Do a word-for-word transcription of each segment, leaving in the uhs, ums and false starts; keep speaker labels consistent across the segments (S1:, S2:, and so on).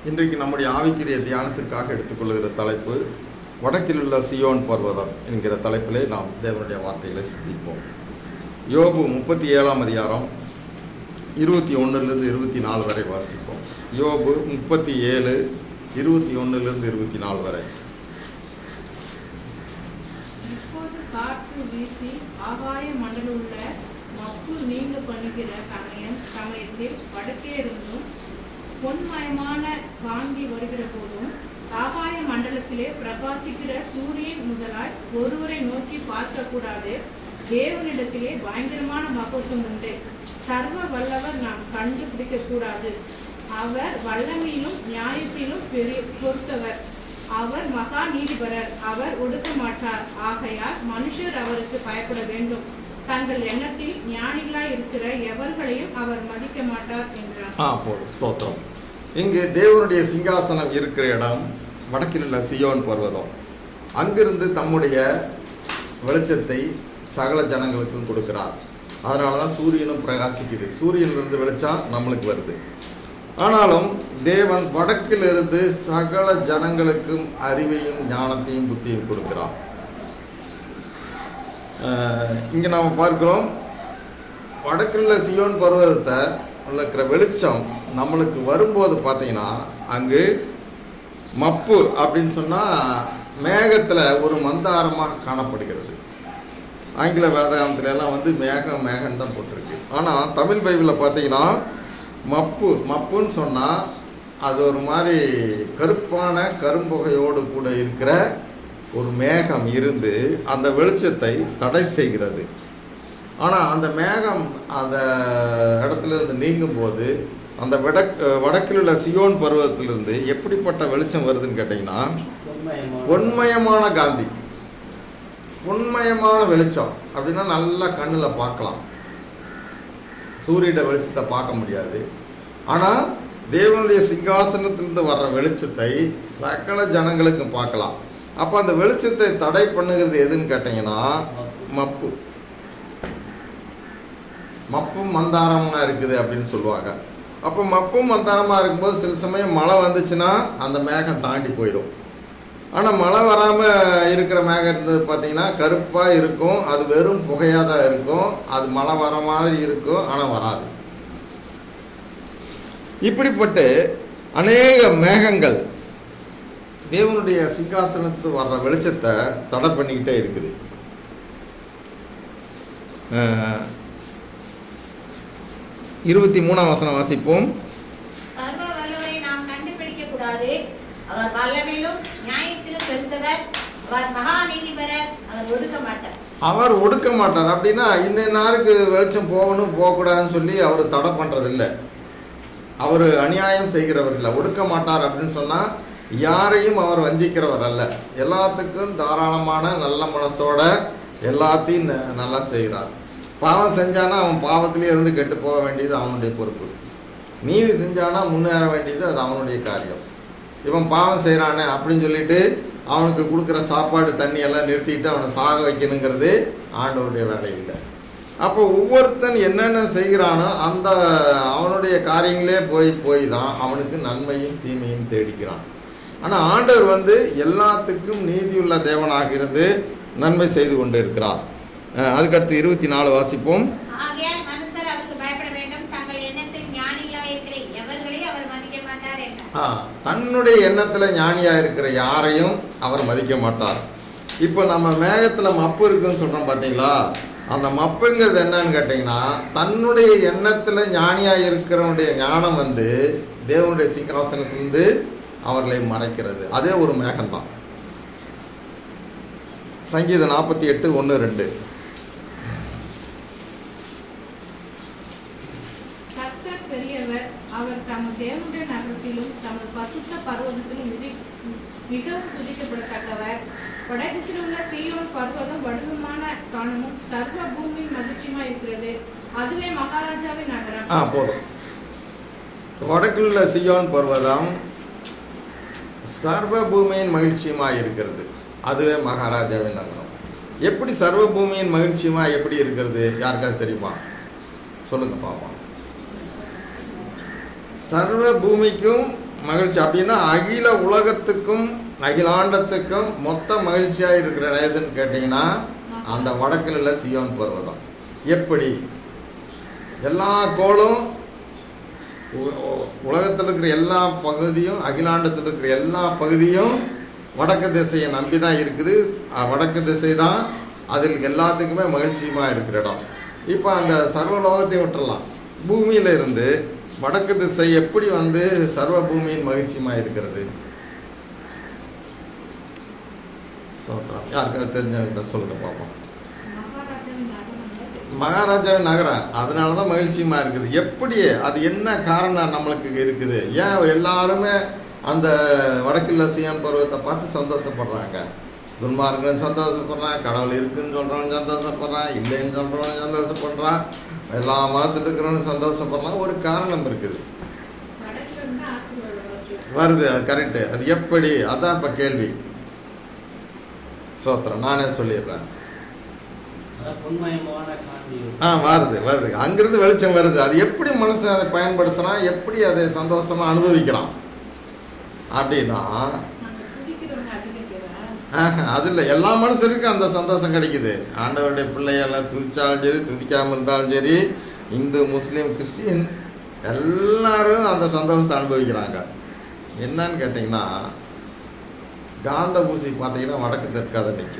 S1: இன்றைக்கு நம்முடைய ஆவிக்குரிய தியானத்திற்காக எடுத்துக்கொள்கிற தலைப்பு வடக்கில் உள்ள சியோன் பர்வதம் என்கிற தலைப்பிலே நாம் தேவனுடைய வார்த்தைகளை சிந்திப்போம். யோபு முப்பத்தி ஏழாம் அதிகாரம் இருபத்தி ஒன்றுலேருந்து இருபத்தி நாலு வரை வாசிப்போம். யோபு முப்பத்தி ஏழு இருபத்தி ஒன்றுலேருந்து இருபத்தி நாலு வரை.
S2: இப்போது காற்று வீசி ஆகாய மண்டலுள்ள மப்பு நீங்க பண்ணுகிற சமயம் சமயத்தில் வடக்கே இருந்தும் பொன்மயமான காந்தி வருகிற போதும் ஆகாய மண்டலத்திலே பிரகாசிக்கிற சூரியன் முதலாய் ஒருவரை நோக்கி பார்க்க கூடாது. தேவனிடத்திலே பயங்கரமான மகத்துவம் உண்டு. சர்வ வல்லவர் நாம் கண்டுபிடிக்க கூடாது. அவர் வல்லமையிலும் நியாயத்திலும் பெரிய பொறுத்தவர். அவர் மகா நீதிபரர். அவர் ஒடுக்க மாட்டார். ஆகையால் மனுஷர் அவருக்கு பயப்பட வேண்டும். தங்கள் எண்ணத்தில் ஞானிகளாய் இருக்கிற எவர்களையும் அவர் மதிக்க மாட்டார் என்றார்.
S1: ஆ போதும், ஸ்தோத்திரம். இங்கு தேவனுடைய சிங்காசனம் இருக்கிற இடம் வடக்கில் உள்ள சியோன் பர்வதம். அங்கிருந்து தம்முடைய வெளிச்சத்தை சகல ஜனங்களுக்கும் கொடுக்கிறார். அதனால தான் சூரியனும் பிரகாசிக்குது. சூரியனிலிருந்து வெளிச்சம் நம்மளுக்கு வருது. ஆனாலும் தேவன் வடக்கிலிருந்து சகல ஜனங்களுக்கும் அறிவையும் ஞானத்தையும் புத்தியும் கொடுக்கிறார். இங்கே நாம் பார்க்கிறோம், வடக்கில் சியோன் பர்வதத்தை இருக்கிற வெளிச்சம் நம்மளுக்கு வரும்போது பார்த்தீங்கன்னா அங்கு மப்பு அப்படின்னு சொன்னால் மேகத்தில் ஒரு மந்தாரமாக காணப்படுகிறது. ஆங்கில வேதாகமத்துல எல்லாம் வந்து மேகம் மேகம் தான் போட்டிருக்கு. ஆனால் தமிழ் பைபிளில் பார்த்தீங்கன்னா மப்பு மப்புன்னு சொன்னால் அது ஒரு மாதிரி கருப்பான கரும்புகையோடு கூட இருக்கிற ஒரு மேகம் இருந்து அந்த வெளிச்சத்தை தடை செய்கிறது. ஆனால் அந்த மேகம் அந்த இடத்துல இருந்து நீங்கும் போது அந்த வடக் வடக்கில் உள்ள சியோன் பருவத்திலிருந்து எப்படிப்பட்ட வெளிச்சம் வருதுன்னு கேட்டிங்கன்னா பொன்மயமான காந்தி, பொன்மயமான வெளிச்சம். அப்படின்னா நல்லா கண்ணில் பார்க்கலாம். சூரிய வெளிச்சத்தை பார்க்க முடியாது. ஆனால் தேவனுடைய சிங்காசனத்திலிருந்து வர்ற வெளிச்சத்தை சகல ஜனங்களுக்கு பார்க்கலாம். அப்போ அந்த வெளிச்சத்தை தடை பண்ணுகிறது எதுன்னு கேட்டிங்கன்னா மப்பு. மப்பும் மந்தாரமாக இருக்குது அப்படின்னு சொல்லுவாங்க. அப்போ மப்பும் மந்தாரமாக இருக்கும்போது சில சமயம் மழை வந்துச்சுன்னா அந்த மேகம் தாண்டி போயிடும். ஆனால் மழை வராமல் இருக்கிற மேகம் இருந்தது பார்த்திங்கன்னா கருப்பாக இருக்கும். அது வெறும் புகையாக தான் இருக்கும். அது மழை வர மாதிரி இருக்கும், ஆனால் வராது. இப்படிப்பட்டு அநேக மேகங்கள் தேவனுடைய சிங்காசனத்து வர்ற வெளிச்சத்தை தடை பண்ணிக்கிட்டே இருக்குது. இருபத்தி மூணாம் வசனம் வாசிப்போம்.
S3: சர்வ வல்லவரை நாம் கண்டுபிடிக்க கூடாது. அவர் வல்லமையிலும் நியாயத்திலும் பெருத்தவர். அவர் மகா நீதிபரர். அவர் ஒடுக்க மாட்டார்.
S1: அவர் ஒடுக்க மாட்டார் அப்படின்னா இன்னும் வெளிச்சம் போகணும் போகக்கூடாதுன்னு சொல்லி அவர் தடை பண்ணுறதில்லை. அவர் அநியாயம் செய்கிறவர் இல்லை. ஒடுக்க மாட்டார் அப்படின்னு சொன்னால் யாரையும் அவர் வஞ்சிக்கிறவர் அல்ல. எல்லாத்துக்கும் தாராளமான நல்ல மனசோட எல்லாத்தையும் நல்லா செய்கிறார். பாவம் செஞ்சானா அவன் பாவத்திலே இருந்து கெட்டு போக வேண்டியது அவனுடைய பொறுப்பு. நீதி செஞ்சானா முன்னேற வேண்டியது அது அவனுடைய காரியம். இவன் பாவம் செய்கிறானே அப்படின்னு சொல்லிட்டு அவனுக்கு கொடுக்குற சாப்பாடு தண்ணி எல்லாம் நிறுத்திட்டு அவனை சாக வைக்கணுங்கிறது ஆண்டவருடைய வேலை இல்லை. அப்போ ஒவ்வொருத்தன் என்னென்ன செய்கிறானோ அந்த அவனுடைய காரியங்களே போய் போய் தான் அவனுக்கு நன்மையும் தீமையும் தேடிக்கிறான். ஆனால் ஆண்டவர் வந்து எல்லாத்துக்கும் நீதியுள்ள தேவனாக இருந்து நன்மை செய்து கொண்டு இருக்கிறார். அதுக்கடுத்து இருபத்தி நாலு வாசிப்போம். தன்னுடைய எண்ணத்தில் ஞானியாக இருக்கிற யாரையும் அவர் மதிக்க மாட்டார். இப்போ நம்ம மேகத்தில் மப்பு இருக்குன்னு சொல்கிறோம் பார்த்தீங்களா? அந்த மப்புங்கிறது என்னன்னு கேட்டிங்கன்னா தன்னுடைய எண்ணத்தில் ஞானியாக இருக்கிறவனுடைய ஞானம் வந்து தேவனுடைய சிங்காசனத்திலிருந்து அவர்களை மறைக்கிறது. அதே ஒரு மேகம்தான். சங்கீதம் நாற்பத்தி எட்டு ஒன்று ரெண்டு.
S2: கர்த்தர் பெரியவர். அவர் தமது தேவனுடைய நகரத்திலும் தமது பசுத்த பர்வதத்திலும் மிகவும் துதிக்கப்படத்தக்கவர். வடதிசையில் உள்ள சீயோன் பர்வதம் வடிவமான ஸ்தானமும் சர்வ பூமியின் மகிழ்ச்சியுமா இருக்கிறது. அதுவே மகாராஜாவின் நகரம்.
S1: ஆ போதும். வடக்கில் உள்ள சியோன் பர்வதம் சர்வ பூமியின் மகிழ்ச்சியுமாக இருக்கிறது. அதுவே மகாராஜாவின் நகரம். எப்படி சர்வ பூமியின் மகிழ்ச்சியுமாக எப்படி இருக்கிறது? யாருக்காவது தெரியுமா? சொல்லுங்க பாப்போம். சர்வ பூமிக்கும் மகிழ்ச்சி அப்படின்னா அகில உலகத்துக்கும் அகிலாண்டத்துக்கும் மொத்த மகிழ்ச்சியாக இருக்கிற இடம் எதுன்னு கேட்டிங்கன்னா அந்த வடக்கில் உள்ள சியோன் பர்வதம். எப்படி எல்லா கோளும் உலகத்தில் இருக்கிற எல்லா பகுதியும் அகிலாண்டத்தில் இருக்கிற எல்லா பகுதியும் வடக்கு திசையை நம்பி தான் இருக்குது. வடக்கு திசை தான் அதில் எல்லாத்துக்குமே மகிழ்ச்சியமாக இருக்கிற இடம். இப்போ அந்த சர்வலோகத்தை விட்டுடலாம். பூமியில் இருந்து வடக்கு திசை எப்படி வந்து சர்வ பூமியின் மகிழ்ச்சியமாக இருக்கிறது? சோத்திரம். யாருக்காவது தெரிஞ்ச சொல்லுங்க பார்ப்போம். மகாராஜாவின் நகரம், அதனால தான் மகிழ்ச்சியமாக இருக்குது. எப்படி, அது என்ன காரணம் நம்மளுக்கு இருக்குது? ஏன் எல்லாருமே அந்த வடக்கில் சியோன் பருவத்தை பார்த்து சந்தோஷப்படுறாங்க? துன்மார்கன் சந்தோஷப்படுறான், கடவுள் இருக்குன்னு சொல்கிறவன் சந்தோஷப்படுறான், இல்லைன்னு சொல்கிறவன் சந்தோஷப்படுறான், எல்லா மதத்தில் இருக்கிறவனும் சந்தோஷப்படுறான். ஒரு காரணம் இருக்குது, வருது. அது கரெக்டு. அது எப்படி? அதான் இப்போ கேள்வி. சோத்திரம். நானே சொல்லிடுறேன். ஆ வருது வருது அங்கிருந்து வெளிச்சம் வருது. அது எப்படி மனுஷன் அதை பயன்படுத்தினா, எப்படி அதை சந்தோஷமாக அனுபவிக்கிறான் அப்படின்னா, அது இல்லை, எல்லா மனுஷருக்கும் அந்த சந்தோஷம் கிடைக்குது. ஆண்டவருடைய பிள்ளையெல்லாம் துதிச்சாலும் சரி, துதிக்காமல் இருந்தாலும் சரி, இந்து முஸ்லீம் கிறிஸ்டின் எல்லாரும் அந்த சந்தோஷத்தை அனுபவிக்கிறாங்க. என்னன்னு கேட்டிங்கன்னா, காந்த ஊசி பார்த்தீங்கன்னா வடக்கு தெற்காத நிற்கும்.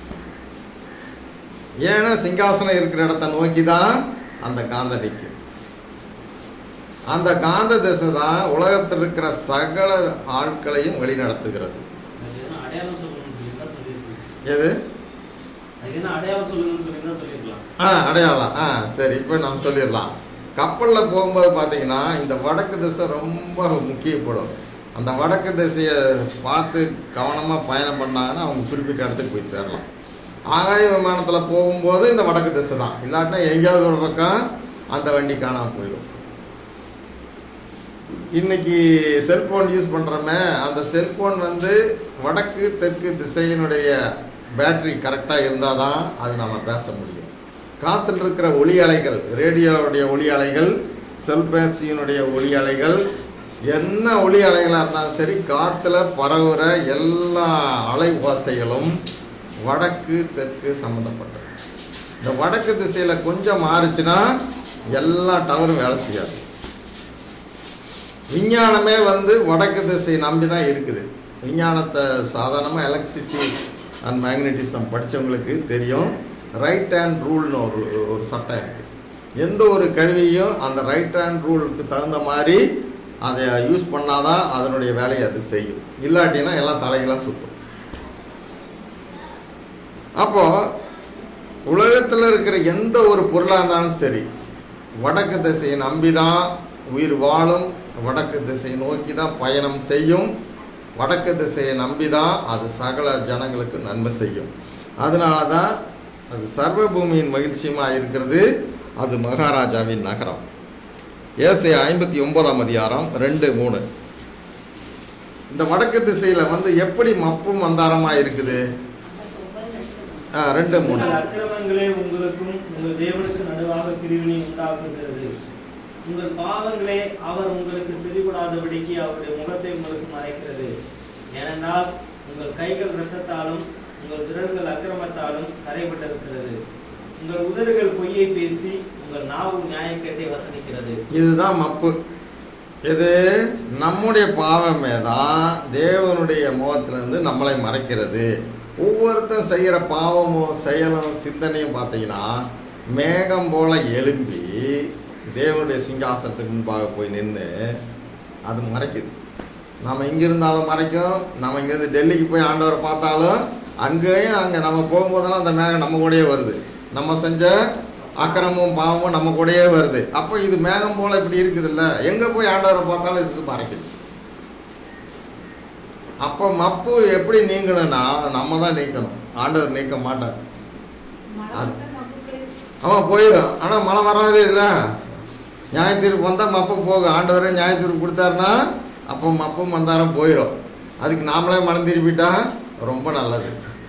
S1: ஏன்னா சிங்காசனம் இருக்கிற இடத்த நோக்கி தான் அந்த காந்த நிற்கும். அந்த காந்த திசை தான் உலகத்தில் இருக்கிற சகல ஆட்களையும் வழிநடத்துகிறது. எது? ஆ அடையாளம். ஆ சரி, இப்போ நம்ம சொல்லிடலாம். கப்பலில் போகும்போது பார்த்தீங்கன்னா இந்த வடக்கு திசை ரொம்ப முக்கியப்படும். அந்த வடக்கு திசையை பார்த்து கவனமாக பயணம் பண்ணாங்கன்னா அவங்க குறிப்பிட்ட இடத்துக்கு போய் சேரலாம். ஆகாய விமானத்தில் போகும்போது இந்த வடக்கு திசை தான், இல்லாட்டினா எங்கேயாவது ஒரு பக்கம் அந்த வண்டி காணாமல் போயிடும். இன்றைக்கி செல்ஃபோன் யூஸ் பண்ணுறோமே, அந்த செல்ஃபோன் வந்து வடக்கு தெற்கு திசையினுடைய பேட்ரி கரெக்டாக இருந்தால் தான் அது நம்ம பேச முடியும். காற்றில் இருக்கிற ஒளி அலைகள், ரேடியோவுடைய ஒளி அலைகள், செல்பேசியினுடைய ஒளி அலைகள், என்ன ஒளி அலைகளாக இருந்தாலும் சரி, காற்றுல பரவுகிற எல்லா அலை ஓசைகளும் வடக்கு தெற்கு சம்மந்தப்பட்டது. இந்த வடக்கு திசையில் கொஞ்சம் மாறுச்சுன்னா எல்லா டவரும் வேலை செய்யாது. விஞ்ஞானமே வந்து வடக்கு திசை நம்பி தான் இருக்குது. விஞ்ஞானத்தை சாதாரணமாக எலக்ட்ரிசிட்டி அண்ட் மேக்னட்டிசம் படித்தவங்களுக்கு தெரியும். ரைட் ஹேண்ட் ரூல்னு ஒரு ஒரு சட்டம் இருக்குது. எந்த ஒரு கருவியும் அந்த ரைட் ஹேண்ட் ரூலுக்கு தகுந்த மாதிரி அதை யூஸ் பண்ணாதான் அதனுடைய வேலையை அது செய்யும். இல்லாட்டினா எல்லாம் தலைகளாக சுற்றும். அப்போது உலகத்தில் இருக்கிற எந்த ஒரு பொருளாக இருந்தாலும் சரி, வடக்கு திசையை நம்பி தான் உயிர் வாழும், வடக்கு திசையை நோக்கி தான் பயணம் செய்யும், வடக்கு திசையை நம்பி தான் அது சகல ஜனங்களுக்கு நன்மை செய்யும். அதனால தான் அது சர்வ பூமியின் மகிழ்ச்சியமாக இருக்கிறது. அது மகாராஜாவின் நகரம். ஏசாயா ஐம்பத்தி ஒன்பதாம் அதிகாரம் ரெண்டு மூணு. இந்த வடக்கு திசையில் வந்து எப்படி மப்பும் மந்தாரமாக இருக்குது? ரெண்டு மூணு.
S4: அக்கிரமங்களே உங்களுக்கும் உங்கள் தேவனுக்கு நடுவாக பிரிவினை உண்டாக்குகிறது. உங்கள் பாவங்களே அவர் உங்களுக்கு செறிபடாதபடிக்கு அவருடைய முகத்தை உங்களுக்கு மறைக்கிறது. ஏனென்றால் உங்கள் கைகள் இரத்தத்தாலும் உங்கள் விரல்கள் அக்கிரமத்தாலும் கரைபட்டிருக்கிறது. உங்கள் உதடுகள் பொய்யை பேசி உங்கள் நாவு நியாயக்கேட்டை வசனிக்கிறது. இதுதான்
S1: மப்பு. இது நம்முடைய பாவமே தான் தேவனுடைய முகத்திலிருந்து நம்மளை மறைக்கிறது. ஒவ்வொருத்தரும் செய்கிற பாவமும் செயலும் சிந்தனையும் பார்த்தீங்கன்னா மேகம் போல் எழும்பி தேவனுடைய சிங்காசனத்துக்கு முன்பாக போய் நின்று அது மறைக்குது. நம்ம இங்கே இருந்தாலும் மறைக்கும், நம்ம இங்கேருந்து டெல்லிக்கு போய் ஆண்டவரை பார்த்தாலும் அங்கேயும் அங்கே நம்ம போகும்போதெல்லாம் அந்த மேகம் நம்ம கூடயே வருது. நம்ம செஞ்ச அக்கிரமும் பாவமும் நம்ம கூடயே வருது. அப்போ இது மேகம் போல் இப்படி இருக்குது இல்லை, எங்கே போய் ஆண்டவரை பார்த்தாலும் இது மறைக்குது. அப்போ மப்பு எப்படி நீங்கணும்னா நம்ம தான் நீக்கணும், ஆண்டவர் நீக்க மாட்டார். அது ஆமாம் போயிடும். ஆனால் மழை வராது இல்லை, நியாயத்தீர்ப்பு வந்தால் மப்பு போகும். ஆண்டவரே நியாயத்தீர்ப்பு கொடுத்தாருன்னா அப்போ மப்பு மந்தாரம் போயிடும். அதுக்கு நாமளே மனம் திருப்பிட்டா ரொம்ப நல்லது.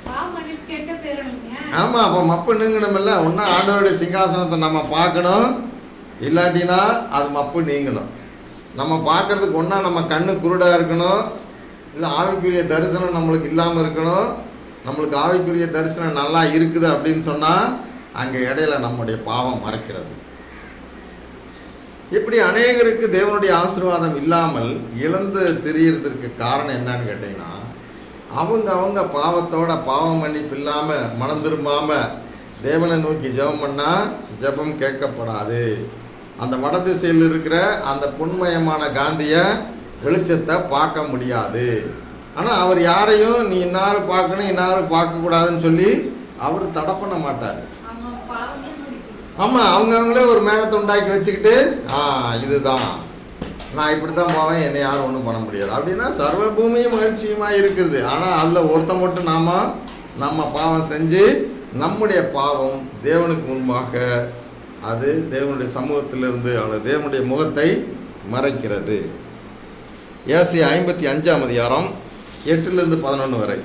S1: ஆமாம், அப்போ மப்பு நீங்கணும் இல்லை. ஒன்றும் ஆண்டவருடைய சிங்காசனத்தை நம்ம பார்க்கணும், இல்லாட்டினா அது மப்பு நீங்கணும். நம்ம பார்க்கறதுக்கு ஒன்றா நம்ம கண்ணு குருடாக இருக்கணும், இல்லை ஆவிக்குரிய தரிசனம் நம்மளுக்கு இல்லாமல் இருக்கணும். நம்மளுக்கு ஆவிக்குரிய தரிசனம் நல்லா இருக்குது அப்படின்னு சொன்னால் அங்கே இடையில நம்முடைய பாவம் மறைக்கிறது. இப்படி அநேகருக்கு தேவனுடைய ஆசீர்வாதம் இல்லாமல் இழந்து திரியறதுக்கு காரணம் என்னன்னு கேட்டிங்கன்னா, அவங்க அவங்க பாவத்தோட பாவம் மன்னிப்பு இல்லாமல் மனம் திரும்பாமல் தேவனை நோக்கி ஜெபம் பண்ணால் ஜெபம் கேட்கப்படாது. அந்த வட திசையில் இருக்கிற அந்த பொன்மயமான காந்திய வெளிச்சத்தை பார்க்க முடியாது. ஆனால் அவர் யாரையும் நீ இன்னாரு பார்க்கணும் இன்னாரு பார்க்கக்கூடாதுன்னு சொல்லி அவர் தடை பண்ண மாட்டார். ஆமாம், அவங்க அவங்களே ஒரு மேகத்தை உண்டாக்கி வச்சுக்கிட்டு ஆ இதுதான் நான் இப்படி தான் போவேன், என்னை யாரும் ஒன்றும் பண்ண முடியாது அப்படின்னா சர்வ பூமியும் மகிழ்ச்சியுமாக இருக்குது. ஆனால் அதில் ஒருத்த மட்டும் நாம் நம்ம பாவம் செஞ்சு நம்முடைய பாவம் தேவனுக்கு முன்பாக அது தேவனுடைய சமூகத்திலிருந்து அல்லது தேவனுடைய முகத்தை மறைக்கிறது. ஏசாயா ஐம்பத்தி அஞ்சாம் அதிகாரம் எட்டுலேருந்து பதினொன்று வரை.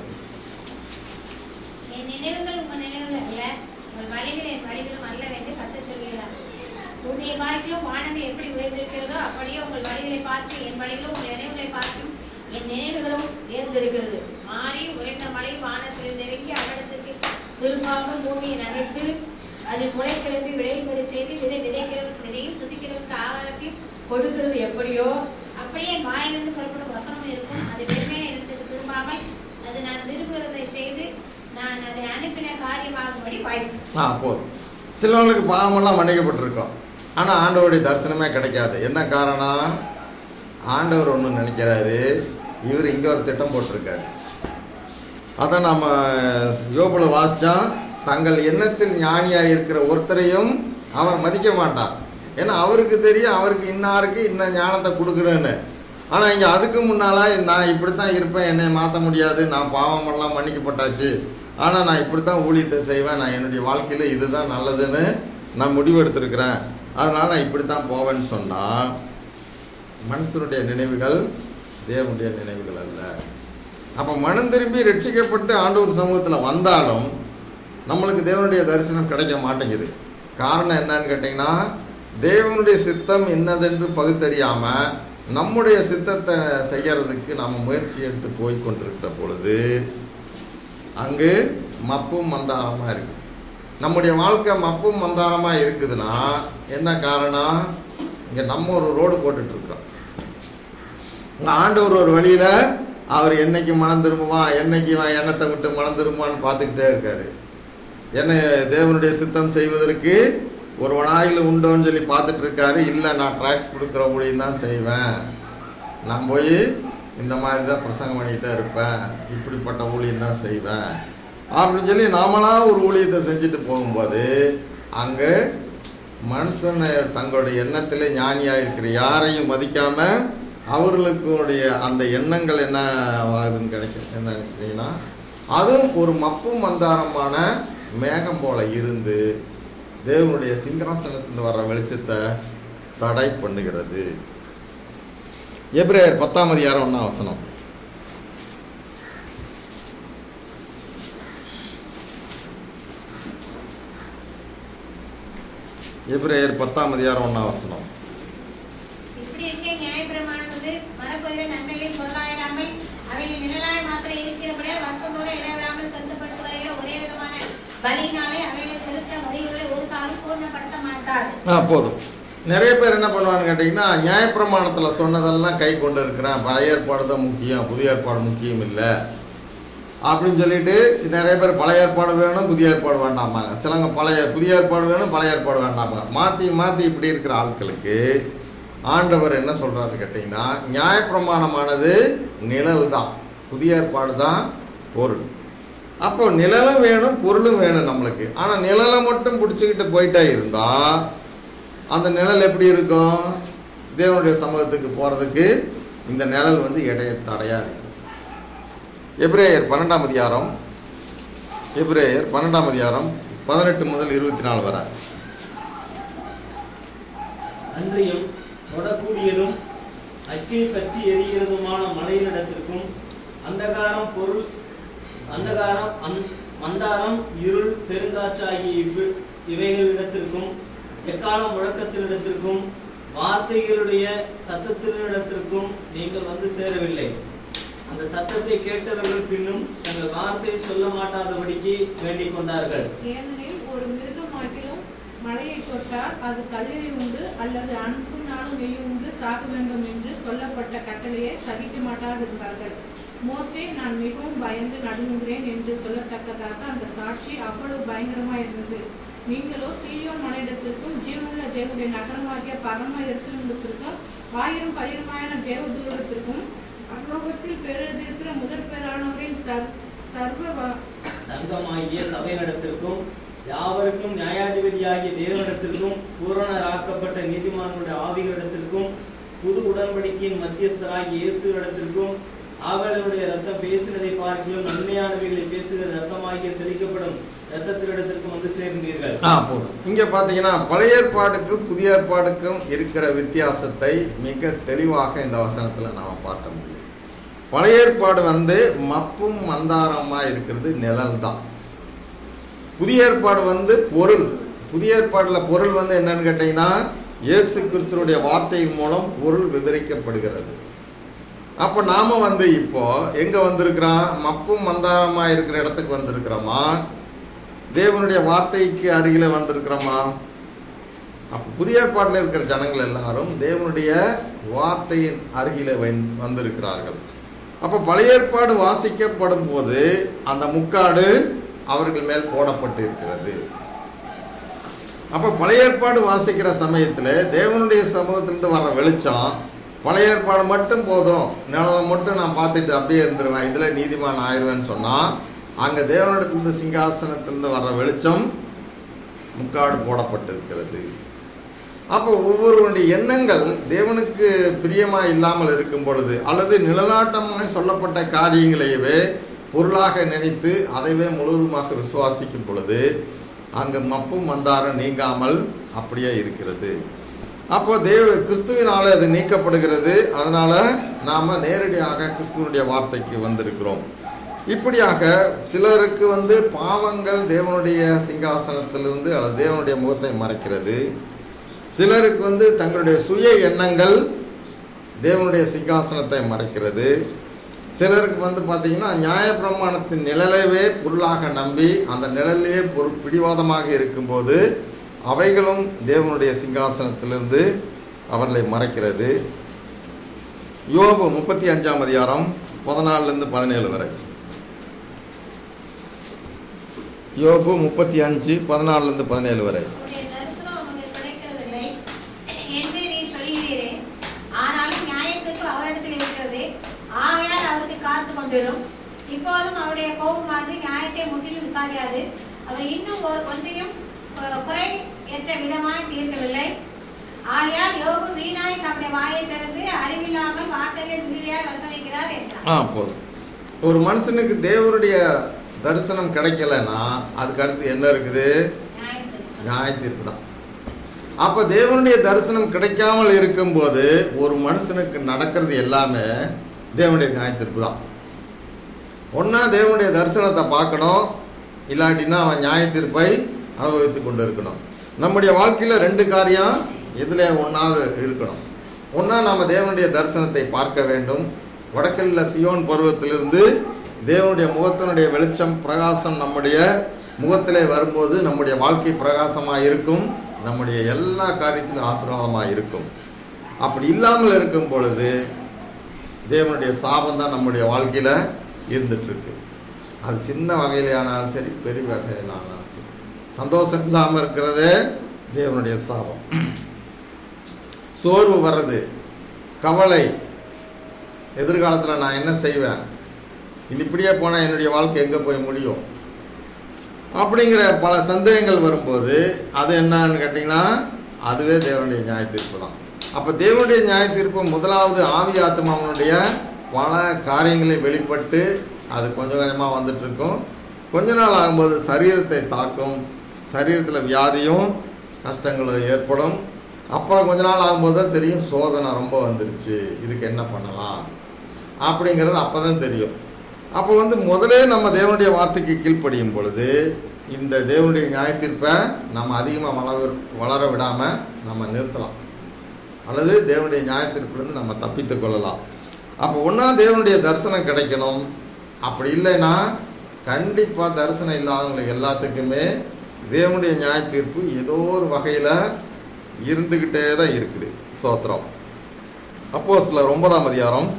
S3: என் நினைவுகள் உங்கள் நினைவுகள் அல்ல, உங்கள் வழிகள் என் வழிகளும் அல்ல என்று கர்த்தர் சொல்கிறார். பூமியை பார்க்கிலும் வானமே எப்படி உயர்ந்திருக்கிறதோ அப்படியே உங்கள் வழிகளை பார்த்து என் வழிகளும் உங்கள் நினைவுகளை பார்த்தும் என் நினைவுகளும் உயர்ந்திருக்கிறது. மாறி உறைந்த மழை வானத்தில் நெருங்கி அவடத்திற்கு திரும்பாமல் பூமியை நனைத்து அதில் முளை கிளம்பி விளைவுபடி செய்து விதை விதைக்கிறவருக்கு விதையும் புசிக்கிறவருக்கு ஆகாரத்தையும் கொடுக்கிறது எப்படியோ அப்படியே வாயிலிருந்து புறப்படும் வசனம் இருக்கும். அது வெறுமையான இடத்துக்கு திரும்பாமல் அது நான் விரும்புகிறதை செய்து நான் அதை அனுப்பின காரியமாகும்படி வாய்ப்பு.
S1: ஆ போதும். சிலவங்களுக்கு பாவமெல்லாம் மன்னிக்கப்பட்டிருக்கோம், ஆனால் ஆண்டவருடைய தரிசனமே கிடைக்காது. என்ன காரணம்? ஆண்டவர் ஒன்று நினைக்கிறாரு, இவர் இங்கே ஒரு திட்டம் போட்டிருக்காரு. அதை நம்ம யோபுல வாசித்தோம். தங்கள் எண்ணத்தில் ஞானியாக இருக்கிற ஒருத்தரையும் அவர் மதிக்க மாட்டார். ஏன்னா அவருக்கு தெரியும் அவருக்கு இன்னாருக்கு இன்ன ஞானத்தை கொடுக்குறேன்னு. ஆனால் இங்கே அதுக்கு முன்னால் நான் இப்படி தான் இருப்பேன், என்னை மாற்ற முடியாது, நான் பாவமெல்லாம் மன்னிக்கப்பட்டாச்சு, ஆனால் நான் இப்படி தான் ஊழியத்தை செய்வேன், நான் என்னுடைய வாழ்க்கையில் இதுதான் நல்லதுன்னு நான் முடிவு எடுத்திருக்கிறேன், அதனால் நான் இப்படி தான் போவேன்னு சொன்னால் மனுஷனுடைய நினைவுகள் தேவனுடைய நினைவுகள் அல்ல. அப்போ மனம் திரும்பி ரட்சிக்கப்பட்டு ஆண்டவர் சமூகத்தில் வந்தாலும் நம்மளுக்கு தேவனுடைய தரிசனம் கிடைக்க மாட்டேங்குது. காரணம் என்னன்னு கேட்டிங்கன்னா, தேவனுடைய சித்தம் என்னதென்று பகுத்தறியாமல் நம்முடைய சித்தத்தை செய்கிறதுக்கு நாம் முயற்சி எடுத்து போய் கொண்டிருக்கிற பொழுது அங்கு மப்பும் மந்தாரமாக இருக்குது. நம்முடைய வாழ்க்கை மப்பும் மந்தாரமாக இருக்குதுன்னா என்ன காரணம்? இங்கே நம்ம ஒரு ரோடு போட்டுட்ருக்குறோம். இங்கே ஆண்டவர் ஒரு வழியில் அவர் என்னைக்கு மனம் திரும்புவான், என்னைக்கு எண்ணத்தை விட்டு மனம் திரும்புவான்னு பார்த்துக்கிட்டே இருக்காரு. என்னை தேவனுடைய சித்தம் செய்வதற்கு ஒரு வனாயில் உண்டோன்னு சொல்லி பார்த்துட்ருக்காரு. இல்லை, நான் ட்ராக்ஸ் கொடுக்குற ஊழியம் தான் செய்வேன், நான் போய் இந்த மாதிரி தான் பிரசங்கம் பண்ணி தான் இருப்பேன், இப்படிப்பட்ட ஊழியம் தான் செய்வேன் அப்படின்னு சொல்லி நாமளாக ஒரு ஊழியத்தை செஞ்சுட்டு போகும்போது அங்கே மனுஷன் தங்களுடைய எண்ணத்தில் ஞானியாக இருக்கிற யாரையும் மதிக்காமல் அவர்களுக்குடைய அந்த எண்ணங்கள் என்ன ஆகுதுன்னு கிடைக்கும். என்ன நினைக்கிறீங்கன்னா, அதுவும் ஒரு மப்பும் மந்தாரமான மேகம் போல இருந்து தேவனுடைய சிங்காசனத்தில் வர்ற வெளிச்சத்தை தடை பண்ணுகிறது. எபிரேயர் பத்தாம் அதிகாரம் ஒன்றாம் வசனம். எபிரேயர் பத்தாம் அதிகாரம் ஒன்றாம் வசனம்.
S3: இப்படி இருக்க நியாயப்பிரமானது மரப்பயிர நன்மைகளை பொருளாயிராமல் அவையில் நிழலாய் மாத்திரம் இருக்கிறபடியால் வருஷந்தோறும் இடைவிடாமல் செலுத்தப்பட்டு வருகிற ஒரே விதமான பலியினாலே அவைகளை செலுத்த வரிகளை ஒரு காலம் பூர்ணப்படுத்த மாட்டார். ஆ
S1: போதும். நிறைய பேர் என்ன பண்ணுவான்னு கேட்டிங்கன்னா, நியாயப்பிரமாணத்தில் சொன்னதெல்லாம் கை கொண்டு இருக்கிறேன், பழைய ஏற்பாடு தான் முக்கியம், புதிய ஏற்பாடு முக்கியம் இல்லை அப்படின்னு சொல்லிட்டு நிறைய பேர் பழைய ஏற்பாடு வேணும் புதிய ஏற்பாடு வேண்டாமாங்க. சிலங்க பழைய புதிய ஏற்பாடு வேணும் பழைய ஏற்பாடு வேண்டாமாங்க. மாற்றி மாற்றி இப்படி இருக்கிற ஆட்களுக்கு ஆண்டவர் என்ன சொல்கிறாரு கேட்டிங்கன்னா, நியாயப்பிரமாணமானது நிழல் தான், புதிய ஏற்பாடு தான் பொருள். அப்போ நிழலும் வேணும் பொருளும் வேணும் நம்மளுக்கு. ஆனால் நிழலை மட்டும் பிடிச்சிக்கிட்டு போயிட்டே இருந்தால் அந்த நிழல் எப்படி இருக்கும்? தேவனுடைய சமூகத்துக்கு போகிறதுக்கு இந்த நிழல் வந்து இடைய தடையாக இருக்கும். எபிரேயர் பன்னெண்டாம் அதிகாரம் எபிரேயர் பன்னெண்டாம் அதிகாரம் பதினெட்டு முதல் இருபத்தி நாலு வரை.
S4: அன்றியும் தொடக்கூடியதும் அக்கினி பற்றி எரிகிறதுமான மலையினிடத்திற்கும் அந்தகாரம் பொருள் அந்தகாரம் அந் மந்தாரம் இருள் பெருங்காற்றாகிய இவ் இவைகளிடத்திற்கும் எக்கால முழக்கத்தினிடத்திற்கும் வார்த்தைகளுடைய சத்தத்தினிடத்திற்கும் நீங்கள் வந்து சேரவில்லை. அந்த சத்தத்தை கேட்டவர்கள் பின்னும் தங்கள் வார்த்தை சொல்ல மாட்டாதபடிக்கு வேண்டிக் கொண்டார்கள்.
S2: ஏனெனில் ஒரு மிருகமாட்டிலும் மலையை தொட்டால் அது கல்லெறி உண்டு அல்லது அன்புனாலும் நெய் உண்டு சாக வேண்டும் என்று சொல்லப்பட்ட கட்டளையை சகிக்க மாட்டாதிருந்தார்கள். மோசே, நான் மிகவும் பயந்து நடுங்குகிறேன் என்று சொல்லத்தக்கதாக அந்த சாட்சி அவ்வளவு பயங்கரமாய் இருந்தது. நீங்களோ சீயோன் மலையிடத்திற்கும் ஜீவனுள்ள தேவனுடைய நகரமாகிய பரம எருசலேமிற்கும் ஆயிரம் பதினமாயிர தேவ தூரத்திற்கும் அலோகத்தில் பெறதிருக்கிற முதற் பேரானவரின் சர்வ
S4: சங்கமாகிய சபையினிடத்திற்கும் யாவருக்கும் நியாயாதிபதியாகிய தேவனிடத்திற்கும் பூரணராக்கப்பட்ட நீதிமானுடைய ஆவிகளிடத்திற்கும் புது உடன்படிக்கையின் மத்தியஸ்தராகிய இயேசுவிடத்திற்கும் அவர்களுடைய ரத்தம் பேசினதை பார்க்கிலும் நன்மையானவைகளை பேசுகிற ரத்தமாகிய தெளிக்கப்படும் ரத்தத்தினிடத்திற்கும் வந்து சேர்ந்தீர்கள்.
S1: ஆ போதும். இங்கே பார்த்தீங்கன்னா பழைய ஏற்பாடுக்கும் புதிய ஏற்பாடுக்கும் இருக்கிற வித்தியாசத்தை மிக தெளிவாக இந்த வசனத்தில் நாம் பார்க்க முடியும். பழைய ஏற்பாடு வந்து மப்பும் மந்தாரமாக இருக்கிறது, நிழல் தான். புதிய ஏற்பாடு வந்து பொருள். புதிய ஏற்பாடில் பொருள் வந்து என்னன்னு கேட்டிங்கன்னா இயேசு கிறிஸ்துவுடைய வார்த்தையின் மூலம் பொருள் விவரிக்கப்படுகிறது. அப்போ நாம் வந்து இப்போ எங்கே வந்திருக்கிறோம்? மப்பும் மந்தாரமாக இருக்கிற இடத்துக்கு வந்திருக்கிறோமா, தேவனுடைய வார்த்தைக்கு அருகில் வந்திருக்கிறோமா? அப்போ புதிய ஏற்பாட்டில் இருக்கிற ஜனங்கள் எல்லாரும் தேவனுடைய வார்த்தையின் அருகில் வந்திருக்கிறார்கள். அப்போ பழைய ஏற்பாடு வாசிக்கப்படும் போது அந்த முக்காடு அவர்கள் மேல் போடப்பட்டு இருக்கிறது. அப்போ பழைய ஏற்பாடு வாசிக்கிற சமயத்தில் தேவனுடைய சமூகத்திலிருந்து வர வெளிச்சம், பழைய ஏற்பாடு மட்டும் போதும், நிலவை மட்டும் நான் பார்த்துட்டு அப்படியே இருந்துருவேன், இதில் நீதிமான் ஆயிடுவேன்னு சொன்னால் அங்கே தேவனிடத்திலிருந்து சிங்காசனத்திலிருந்து வர்ற வெளிச்சம் முக்காடு போடப்பட்டிருக்கிறது. அப்போ ஒவ்வொருவருடைய எண்ணங்கள் தேவனுக்கு பிரியமாக இல்லாமல் இருக்கும் பொழுது அல்லது நிழலாட்டமாக சொல்லப்பட்ட காரியங்களையவே பொருளாக நினைத்து அதைவே முழுவதுமாக விசுவாசிக்கும் பொழுது அங்கு மப்பும் மந்தாரம் நீங்காமல் அப்படியே இருக்கிறது. அப்போ தேவ கிறிஸ்துவினால் அது நீக்கப்படுகிறது. அதனால் நாம் நேரடியாக கிறிஸ்துவனுடைய வார்த்தைக்கு வந்திருக்கிறோம். இப்படியாக சிலருக்கு வந்து பாவங்கள் தேவனுடைய சிங்காசனத்திலிருந்து அல்லது தேவனுடைய முகத்தை மறைக்கிறது. சிலருக்கு வந்து தங்களுடைய சுய எண்ணங்கள் தேவனுடைய சிங்காசனத்தை மறைக்கிறது. சிலருக்கு வந்து பார்த்திங்கன்னா நியாயப்பிரமாணத்தின் நிழலைவே பொருளாக நம்பி அந்த நிழலையே பொரு பிடிவாதமாக இருக்கும்போது அவைகளும் தேவனுடைய சிங்காசனத்திலிருந்து அவர்களை மறைக்கிறது. யோபு முப்பத்தி அஞ்சாம் அதிகாரம் பதினாலுலேருந்து பதினேழு வரை. யோபு முப்பத்தி அஞ்சு பதினாலுலேருந்து பதினேழு வரை.
S3: இப்போதும் அவருடைய கோபமானது நியாயத்தை முற்றிலும் விசாரியாது, அவர் இன்னும் ஒரு ஒன்றையும் குறை ஏற்ற விதமாய் தீர்க்கவில்லை. ஆகையால் யோபு வீணாய் தம்முடைய வாயை திறந்து அறிவில்லாமல் வார்த்தைகளை மீறியாய் வசனிக்கிறார் என்றார்.
S1: ஆ போதும். ஒரு மனுஷனுக்கு தேவனுடைய தரிசனம் கிடைக்கலன்னா அதுக்கு அடுத்து என்ன இருக்குது? நியாய தீர்ப்பு தான். அப்போ தேவனுடைய தரிசனம் கிடைக்காமல் இருக்கும்போது ஒரு மனுஷனுக்கு நடக்கிறது எல்லாமே தேவனுடைய நியாய தீர்ப்பு தான். ஒன்றா தேவனுடைய தரிசனத்தை பார்க்கணும், இல்லாட்டின்னா அவன் நியாய தீர்ப்பை அனுபவித்து கொண்டு இருக்கணும். நம்முடைய வாழ்க்கையில் ரெண்டு காரியம் இதில் ஒன்றாவது இருக்கணும். ஒன்றா நம்ம தேவனுடைய தரிசனத்தை பார்க்க வேண்டும். வடக்கில் சியோன் பருவத்திலிருந்து தேவனுடைய முகத்தினுடைய வெளிச்சம் பிரகாசம் நம்முடைய முகத்திலே வரும்போது நம்முடைய வாழ்க்கை பிரகாசமாக இருக்கும், நம்முடைய எல்லா காரியத்திலும் ஆசீர்வாதமாக இருக்கும். அப்படி இல்லாமல் இருக்கும் பொழுது தேவனுடைய சாபம் தான் நம்முடைய வாழ்க்கையில் இருந்துகிட்ருக்கு. அது சின்ன வகையில் ஆனாலும் சரி, பெரிய வகையில் ஆனாலும் சரி, சந்தோஷம் இல்லாமல் இருக்கிறதே தேவனுடைய சாபம். சோர்வு வர்றது, கவலை, எதிர்காலத்தில் நான் என்ன செய்வேன், இது இப்படியே போனால் என்னுடைய வாழ்க்கை எங்கே போய் முடியும் அப்படிங்கிற பல சந்தேகங்கள் வரும்போது அது என்னன்னு கேட்டிங்கன்னா அதுவே தேவனுடைய நியாய தீர்ப்பு தான். அப்போ தேவனுடைய நியாய தீர்ப்பு முதலாவது ஆவி ஆத்மாவனுடைய பல காரியங்களை வெளிப்பட்டு அது கொஞ்சம் கொஞ்சமாக வந்துட்டுருக்கும். கொஞ்ச நாள் ஆகும்போது சரீரத்தை தாக்கும், சரீரத்தில் வியாதியும் கஷ்டங்களும் ஏற்படும். அப்புறம் கொஞ்ச நாள் ஆகும்போது தான் தெரியும் சோதனை ரொம்ப வந்துடுச்சு, இதுக்கு என்ன பண்ணலாம் அப்படிங்கிறது அப்போ தான் தெரியும். அப்போ வந்து முதலே நம்ம தேவனுடைய வார்த்தைக்கு கீழ்ப்படியும் பொழுது இந்த தேவனுடைய நியாய தீர்ப்பை நம்ம அதிகமாக வளர வளர விடாமல் நம்ம நிறுத்தலாம். அல்லது தேவனுடைய நியாயத்திற்குலேருந்து நம்ம தப்பித்து கொள்ளலாம். அப்போ ஒன்றா தேவனுடைய தரிசனம் கிடைக்கணும். அப்படி இல்லைன்னா கண்டிப்பாக தரிசனம் இல்லாதவங்களுக்கு எல்லாத்துக்குமே தேவனுடைய நியாய தீர்ப்பு ஏதோ ஒரு வகையில் இருந்துக்கிட்டே தான் இருக்குது. ஸ்தோத்திரம். அப்போஸ்தலர் ஒன்பதாம் அதிகாரம்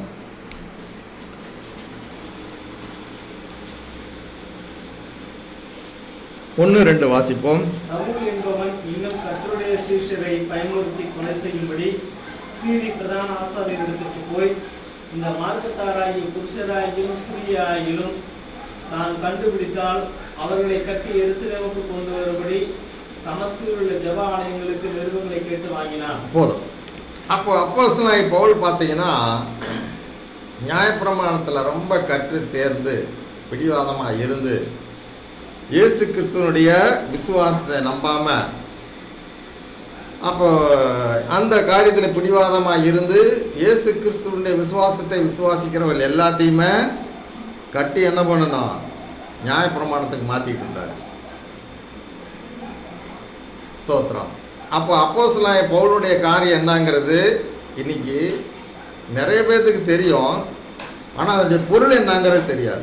S1: ஒன்று ரெண்டு வாசிப்போம்.
S4: சவுல் என்பவன் இன்னும் கர்த்தருடைய சீஷரை பயமுறுத்தி கொலை செய்யும்படி சீரி பிரதான ஆசாரியரிடத்திற்கு போய், இந்த மார்க்கத்தாராகிய புருஷராகிலும் ஸ்திரீயாகிலும் தான் கண்டுபிடித்தால் அவர்களை கட்டி எருசலேமுக்கு கொண்டு வரும்படி தமஸ்குவில் உள்ள ஜெப ஆலயங்களுக்கு நிருபங்களை கேட்டு வாங்கினான்.
S1: போதும். அப்போ அப்போஸ்தலனாகிய பவுல் பார்த்தீங்கன்னா நியாயப்பிரமாணத்தில் ரொம்ப கற்று தேர்ந்து பிடிவாதமாக இருந்து இயேசு கிறிஸ்துவனுடைய விசுவாசத்தை நம்பாமல், அப்போ அந்த காரியத்தில் பிடிவாதமாக இருந்து இயேசு கிறிஸ்துவனுடைய விசுவாசத்தை விசுவாசிக்கிறவர்கள் எல்லாத்தையுமே கட்டி என்ன பண்ணணும், நியாயப்பிரமாணத்துக்கு மாற்றிட்டு இருந்தார். ஸ்தோத்திரம். அப்போ அப்போஸ்தலனாகிய பவுலுடைய காரியம் என்னங்கிறது இன்னைக்கு நிறைய பேர்த்துக்கு தெரியும், ஆனால் அதனுடைய பொருள் என்னங்கிறது தெரியாது.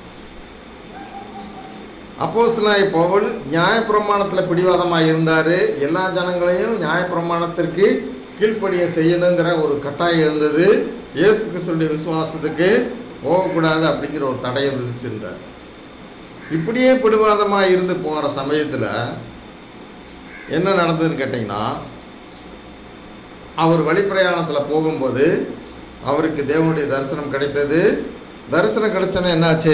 S1: அப்போஸ்தலனாகிய பவுல் நியாயப்பிரமாணத்தில் பிடிவாதமாக இருந்தார். எல்லா ஜனங்களையும் நியாயப்பிரமாணத்திற்கு கீழ்ப்படிய செய்யணுங்கிற ஒரு கட்டாயம் இருந்தது. இயேசு கிறிஸ்துடைய விசுவாசத்துக்கு போகக்கூடாது அப்படிங்கிற ஒரு தடையை விதிச்சிருந்தார். இப்படியே பிடிவாதமாக இருந்து போகிற சமயத்தில் என்ன நடந்ததுன்னு கேட்டிங்கன்னா, அவர் வழிப்பிரயாணத்தில் போகும்போது அவருக்கு தேவனுடைய தரிசனம் கிடைத்தது. தரிசனம் கிடைச்சோன்னா என்னாச்சு,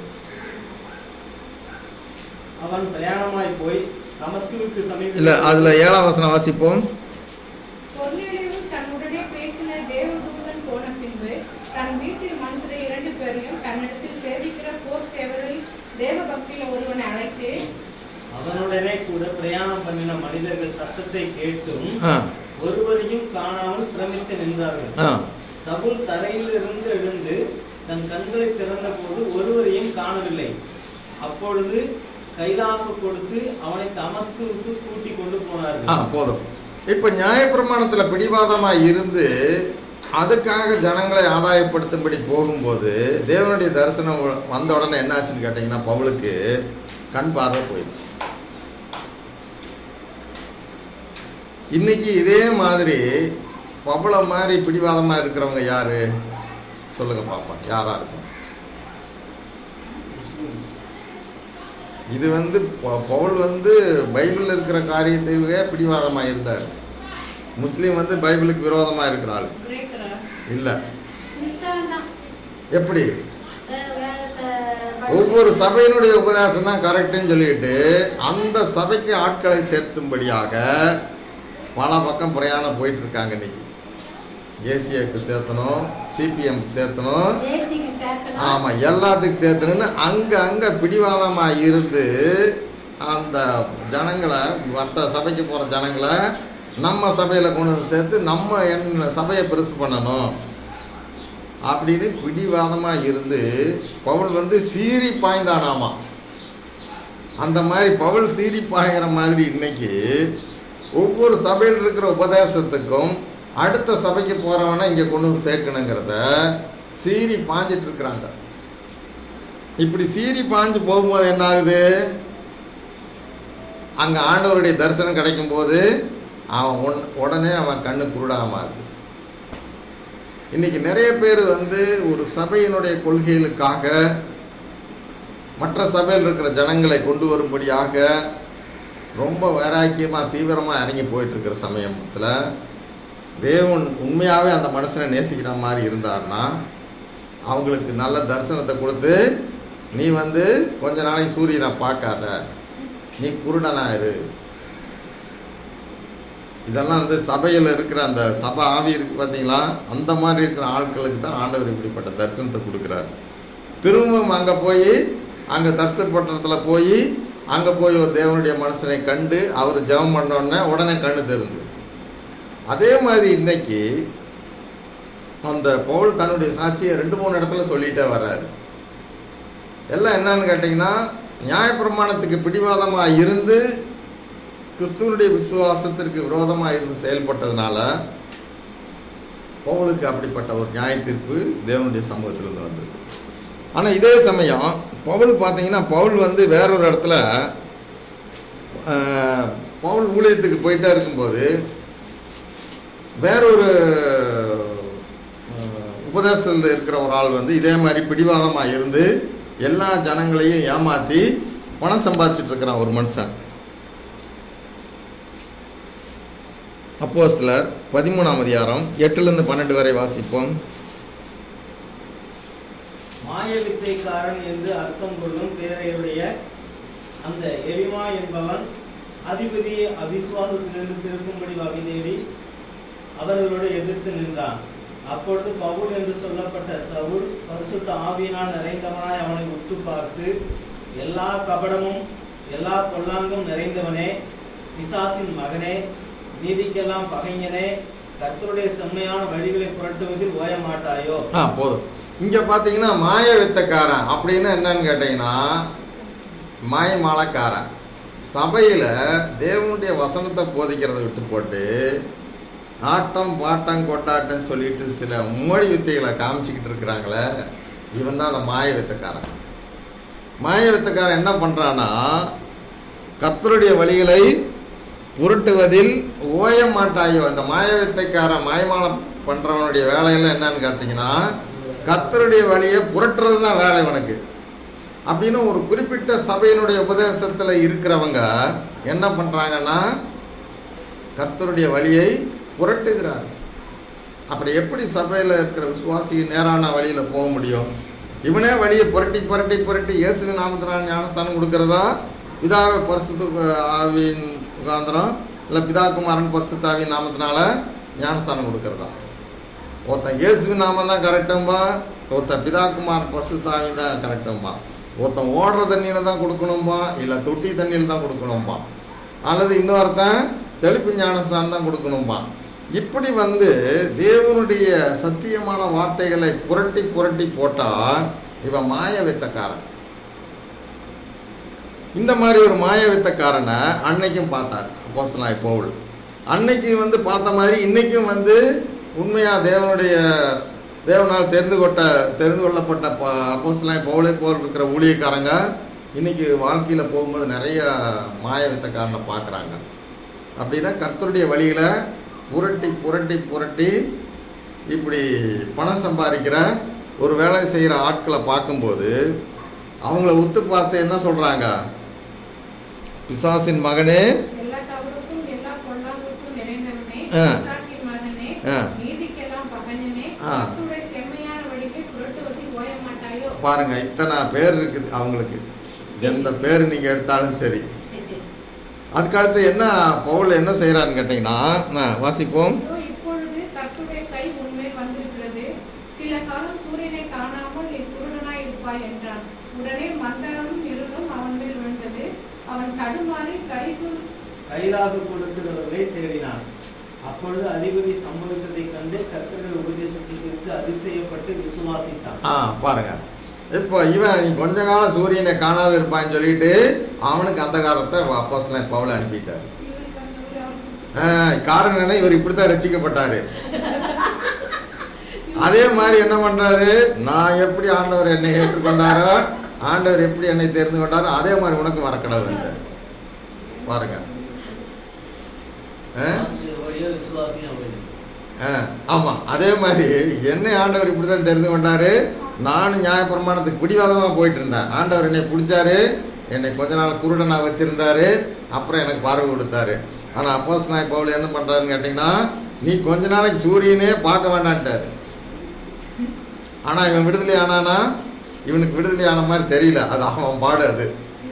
S4: அவன் பிரயாணமாய் போய் தமஸ்குவுக்கு சமீபத்தில்
S1: இல்லை அதில் ஏழாம் வசனம் வாசிப்போம்.
S2: கொர்நேலியு தன்னுடனே பேசின தேவதூதன் போன பின்பு தன் வீட்டில் மனுஷரை இரண்டு பேரையும் தன்னிடத்தில் சேவிக்கிற போர் சேவரில் தேவ பக்தியில் ஒருவனை அழைத்து,
S4: அவனுடனே கூட பிரயாணம் பண்ணின மனிதர்கள் சத்தத்தை கேட்டும்
S1: ஆ
S4: ஒருவரையும் காணாமல் பிரமித்து நின்றார்கள்.
S1: ஆ
S4: சவுல் தரையில் இருந்து எழுந்து தன் கண்களை திறந்த போது ஒருவரையும் காணவில்லை. அப்பொழுது கைலாப்பு கொடுத்து அவனை தமஸ்குவுக்கு கூட்டி கொண்டு போனார்கள்.
S1: ஆ போதும். இப்போ நியாயப்பிரமாணத்தில் பிடிவாதமாக இருந்து அதுக்காக ஜனங்களை ஆதாயப்படுத்தும்படி போகும்போது தேவனுடைய தரிசனம் வந்த உடனே என்னாச்சுன்னு கேட்டிங்கன்னா, பவுலுக்கு கண் பார்வை போயிடுச்சு. இன்னைக்கு இதே மாதிரி பவுலை மாதிரி பிடிவாதமாக இருக்கிறவங்க யாரு சொல்லுங்க பாப்பா, யாரா இருக்கும்? இது வந்து பவுல் வந்து பைபிளில் இருக்கிற காரியத்தையே பிடிவாதமாக இருந்தார். முஸ்லீம் வந்து பைபிளுக்கு விரோதமாக இருக்கிற ஆள்
S2: கிரேக்கரா?
S1: இல்லை.
S3: கிறிஸ்தவன்தான்.
S1: எப்படி
S3: அஹ் உலகத்தை
S1: ஒவ்வொரு சபையினுடைய உபதேசம் தான் கரெக்டுன்னு சொல்லிட்டு அந்த சபைக்கு ஆட்களை சேர்த்தும்படியாக பல பக்கம் பிரயாணம் போயிட்டு இருக்காங்க. இன்னைக்கு ஏசியாவுக்கு சேர்த்தணும், சிபிஎம்க்கு சேர்த்தணும்,
S3: தேசிக்கு சேர்க்கணும்.
S1: ஆமாம் எல்லாத்துக்கும் சேர்த்தணுன்னு அங்கே அங்கே பிடிவாதமாக இருந்து அந்த ஜனங்களை, மற்ற சபைக்கு போகிற ஜனங்களை நம்ம சபையில் கொண்டு வந்து சேர்த்து நம்ம என் சபையை பெருசு பண்ணணும் அப்படின்னு பிடிவாதமாக இருந்து பவுல் வந்து சீறி பாய்ந்தானாமா. அந்த மாதிரி பவுல் சீறி பாய்கிற மாதிரி இன்னைக்கு ஒவ்வொரு சபையில் இருக்கிற உபதேசத்துக்கும் அடுத்த சபைக்கு போகிறவனை இங்கே கொண்டு வந்து சேர்க்கணுங்கிறத சீறி பாஞ்சிட்டு இருக்கிறாங்க. இப்படி சீறி பாஞ்சு போகும்போது என்ன ஆகுது, அங்கே ஆண்டவருடைய தரிசனம் கிடைக்கும்போது அவன் உன் உடனே அவன் கண்ணு குருடாமல் இருக்குது. இன்றைக்கி நிறைய பேர் வந்து ஒரு சபையினுடைய கொள்கைகளுக்காக மற்ற சபையில் இருக்கிற ஜனங்களை கொண்டு வரும்படியாக ரொம்ப வைராக்கியமாக தீவிரமாக இறங்கி போயிட்டுருக்கிற சமயத்தில் தேவன் உண்மையாகவே அந்த மனுஷனை நேசிக்கிற மாதிரி இருந்தார்னா அவங்களுக்கு நல்ல தரிசனத்தை கொடுத்து, நீ வந்து கொஞ்ச நாளைக்கு சூரியனை பார்க்காத, நீ குருடனாயிரு. இதெல்லாம் வந்து சபையில் இருக்கிற அந்த சபை ஆவி இருக்குது பார்த்தீங்களா, அந்த மாதிரி இருக்கிற ஆட்களுக்கு தான் ஆண்டவர் இப்படிப்பட்ட தரிசனத்தை கொடுக்குறாரு. திரும்பவும் அங்கே போய் அங்கே தரிசனப்பட்டத்தில் போய் அங்கே போய் ஒரு தேவனுடைய மனுஷனை கண்டு அவர் ஜெபம் பண்ணோன்னே உடனே கண்ணு தெரிந்து. அதே மாதிரி இன்னைக்கு அந்த பவுல் தன்னுடைய சாட்சியை ரெண்டு மூணு இடத்துல சொல்லிகிட்டே வர்றாரு. எல்லாம் என்னன்னு கேட்டிங்கன்னா, நியாயப்பிரமாணத்துக்கு பிடிவாதமாக இருந்து கிறிஸ்துவனுடைய விசுவாசத்திற்கு விரோதமாக இருந்து செயல்பட்டதுனால பவுலுக்கு அப்படிப்பட்ட ஒரு நியாய தீர்ப்பு தேவனுடைய சமூகத்திலிருந்து வந்திருக்கு. ஆனால் இதே சமயம் பவுல் பார்த்தீங்கன்னா பவுல் வந்து வேறொரு இடத்துல பவுல் ஊழியத்துக்கு போயிட்டே இருக்கும்போது வேறொரு உபதேசத்தில் இருக்கிற ஒரு ஆள் வந்து இதே மாதிரி பிடிவாதமாக இருந்து எல்லா ஜனங்களையும் ஏமாற்றி பணம் சம்பாதிச்சுட்டு இருக்கிறான் ஒரு மனுஷன். அப்போஸ்தலர் பதிமூணாம் அதிகாரம் எட்டுலேருந்து பன்னெண்டு வரை வாசிப்போம்.
S4: மாய வித்தைக்காரன் என்று அர்த்தம் கொள்ளும் பேரையுடைய அந்த எலிமா என்பவன் அதிபதியை அவிசுவாசத்திலிருந்து திருக்கும்படி வகை தேடி அவர்களோடு எதிர்த்து நின்றான். அப்பொழுது பவுல் என்று சொல்லப்பட்ட சவுல் பரிசுத்த ஆவியினால் நிறைந்தவனாய் அவனை உற்று பார்த்து, எல்லா கபடமும் எல்லா பொல்லாங்கும் நிறைந்தவனே, பிசாசின் மகனே, நீதிக்கெல்லாம் பகைஞனே, கர்த்தருடைய செம்மையான வழிகளை புரட்டுவதில் ஓய மாட்டாயோ?
S1: ஆ போதும். இங்கே பார்த்தீங்கன்னா மாய வித்தக்காரன் அப்படின்னு என்னன்னு கேட்டிங்கன்னா மாய மாலக்காரன். சபையில் தேவனுடைய வசனத்தை போதிக்கிறத விட்டு போட்டு ஆட்டம் பாட்டம் கொண்டாட்டம்னு சொல்லிட்டு சில மோடி வித்தைகளை காமிச்சிக்கிட்டு இருக்கிறாங்களே, இவன் தான் அந்த மாய வித்தக்காரன். மாய வித்தக்காரன் என்ன பண்ணுறான்னா கர்த்தருடைய வழிகளை புரட்டுவதில் ஓய மாட்டாயோ. அந்த மாய வித்தைக்காரன் மாயமாலம் பண்ணுறவனுடைய வேலையெல்லாம் என்னன்னு கேட்டிங்கன்னா கர்த்தருடைய வழியை புரட்டுறது தான் வேலை இவனுக்கு. அப்படின்னு ஒரு குறிப்பிட்ட சபையினுடைய உபதேசத்தில் இருக்கிறவங்க என்ன பண்ணுறாங்கன்னா கர்த்தருடைய வழியை புரட்டுகிறார். அப்புறம் எப்படி சபையில் இருக்கிற விசுவாசி நேரான வழியில் போக முடியும்? இவனே வழியை புரட்டி புரட்டி புரட்டி இயேசுவின் நாமத்தினால் ஞானஸ்தானம் கொடுக்கறதா, பிதாவை பரிசுத்த ஆவியின் முகாந்திரம் இல்லை பிதா குமாரன் பரிசுத்த ஆவியின் நாமத்தினால ஞானஸ்தானம் கொடுக்கறதா? ஒருத்தன் இயேசுவின் நாமம் தான் கரெக்டும்பா, ஒருத்தன் பிதா குமாரன் பரிசுத்த ஆவின் தான் கரெக்டும்பா, ஒருத்தன் ஓடுற தண்ணியில் தான் கொடுக்கணும்பா, இல்லை தொட்டி தண்ணியில் தான் கொடுக்கணும்பா, அல்லது இன்னொருத்தன் தெளிப்பு ஞானஸ்தானம் தான் கொடுக்கணும்பா. இப்படி வந்து தேவனுடைய சத்தியமான வார்த்தைகளை புரட்டி புரட்டி போட்டால் இவன் மாய வித்தக்காரன். இந்த மாதிரி ஒரு மாய வித்தக்காரனை அன்னைக்கும் பார்த்தார் அப்போஸ்தலனாகிய பவுல். அன்னைக்கு வந்து பார்த்த மாதிரி இன்றைக்கும் வந்து உண்மையாக தேவனுடைய தேவனால் தெரிந்து கொட்ட தெரிந்து கொள்ளப்பட்ட ப அப்போஸ்தலனாகிய பவுலை போல் இருக்கிற ஊழியக்காரங்க இன்றைக்கி வாழ்க்கையில் போகும்போது நிறைய மாய வித்தக்காரனை பார்க்குறாங்க. அப்படின்னா கர்த்தருடைய வழியில் புரட்டி புரட்டி புரட்டி இப்படி பணம் சம்பாதிக்கிற ஒரு வேலை செய்கிற ஆட்களை பார்க்கும்போது அவங்கள உத்து பார்த்து என்ன சொல்கிறாங்க? பிசாசின் மகனே,
S2: எல்லா தவறுக்கும் எல்லா பொல்லாங்குக்கும் நிறைந்தவனே,
S1: ஆ.
S2: பிசாசின் மகனே,
S1: ஆ.
S2: நீதிக்கெல்லாம் பகைஞனே,
S1: ஆ.
S2: கர்த்தருடைய செம்மையான வழியை புரட்டுவதில் ஓய மாட்டாயோ?
S1: பாருங்க, இத்தனை பேர் இருக்குது அவங்களுக்கு. எந்த பேர் நீங்கள் எடுத்தாலும் சரி. அதுக்கடுத்து என்ன பவுல் என்ன செய்கிறாருன்னு கேட்டிங்கன்னா நான் வாசிப்போம்.
S2: இதோ இப்பொழுது கர்த்தருடைய கை உன்மேல் வந்திருக்கிறது, சில காலம் சூரியனை காணாமல் நீ குருடனாய் இருப்பாய் என்றான். உடனே மந்தரமும் இருளும் அவன் மேல் விழுந்தது. அவன் தடுமாறி கைக்கு
S4: கைலாக கொடுக்கிறவர்களை தேடினான். அப்பொழுது அதிபதி சம்பவித்ததை கண்டு கர்த்தருடைய உபதேசத்தை குறித்து அதிசயப்பட்டு விசுவாசித்தான்.
S1: ஆ பாருங்க, இப்போ இவன் கொஞ்ச காலம் சூரியனை காணாது இருப்பான்னு சொல்லிட்டு அவனுக்கு அந்த காலத்தை அப்போஸ்தலன் பவுல் அனுப்பிட்டார். காரணம் என்ன? இவர் இப்படித்தான் ரசிக்கப்பட்டாரு. அதே மாதிரி என்ன பண்றாரு? நான் எப்படி ஆண்டவர் என்னை ஏற்றுக்கொண்டாரோ, ஆண்டவர் எப்படி என்னை தெரிந்து கொண்டாரோ அதே மாதிரி உனக்கு வரக்கடவுள் பாருங்க. ஆமாம், அதே மாதிரி என்னை ஆண்டவர் இப்படி தான் தெரிந்து கொண்டாரு. நானும் நியாயப்பிரமாணத்துக்கு பிடிவாதமாக போயிட்டு இருந்தேன். ஆண்டவர் என்னை பிடிச்சாரு, என்னை கொஞ்ச நாள் குருடனாக வச்சுருந்தாரு, அப்புறம் எனக்கு பார்வை கொடுத்தாரு. ஆனால் அப்போஸ்தலனாகிய பவுல் என்ன பண்ணுறாருன்னு கேட்டிங்கன்னா நீ கொஞ்ச நாளைக்கு சூரியனே பார்க்க வேண்டான்ட்டார். ஆனால் இவன் விடுதலை ஆனானா இவனுக்கு விடுதலை ஆன மாதிரி தெரியல. அது அவன் பாடு. அது